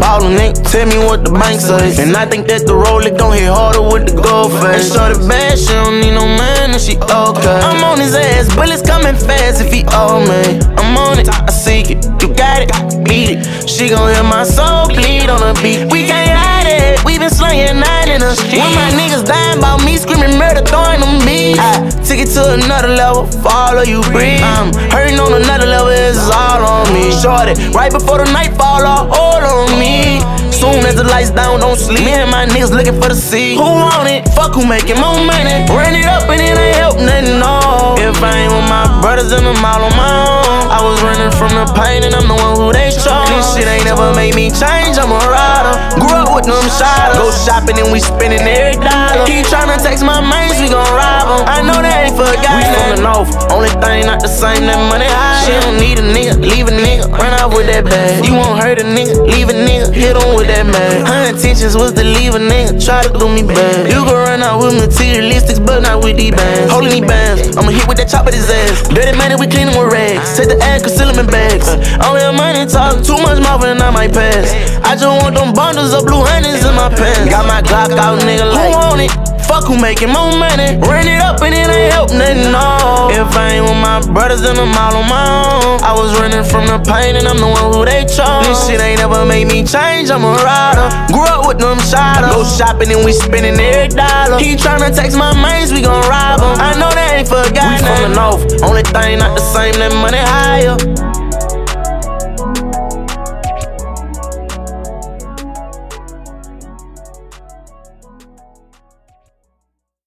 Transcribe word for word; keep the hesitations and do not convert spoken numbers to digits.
ballin', ain't tell me what the bank say. And I think that the Rolex gon' hit harder with the gold face. And shorty bad, she don't need no man and she okay. I'm on his ass, bullets coming fast if he owe me. I'm on it, I seek it, you got it, beat it. She gon' hear my soul bleed on the beat. We can't hide it, we been slangin' nine in the street. When my niggas dying about me, screaming murder, throwing them beats. I took it to another level, follow you breathe. I'm hurting on another level, it's all on me. Shorty, right before the night fall, all hold on me. Soon as the lights down, don't sleep. Me and my niggas looking for the seed. Who want it? Fuck who making more money. Run it up and it ain't help nothing, no. If I ain't with my brothers and them all on my own, I was running from the pain and I'm the one who they chose. This shit ain't never made me change, I'm a rider. Grew up with them shotters. Go shopping and we spending every dollar. Keep tryna text my mains, we gon' rob them. I know they ain't forgot. We from the north, only thing not the same, that money high. She don't need a nigga, leave a nigga, run off with that bag. You won't hurt a nigga, leave a nigga, hit on with that man. Her intentions was to leave a nigga, try to do me bad. You gon' run out with materialistics, but not with these bands. Holding these bands, I'ma hit with that chop at his ass. Dirty money, we clean him with rags. Take the ass, conceal him in bags. All your money talk, too much mouth and I might pass. I just want them bundles of blue honey's in my pants. Got my Glock out, nigga, like, who want it? Fuck who making more money. Run it up and it ain't help nothing, no. If I ain't with my brothers and them all on my own, I was running from the pain and I'm the one who they chose. This shit ain't never made me change, I'm a rider. Grew up with them shotters. Go shopping and we spending every dollar. Keep tryna text my mains, we gon' rob them. I know they ain't forgot. We from the north, only thing not the same, that money higher.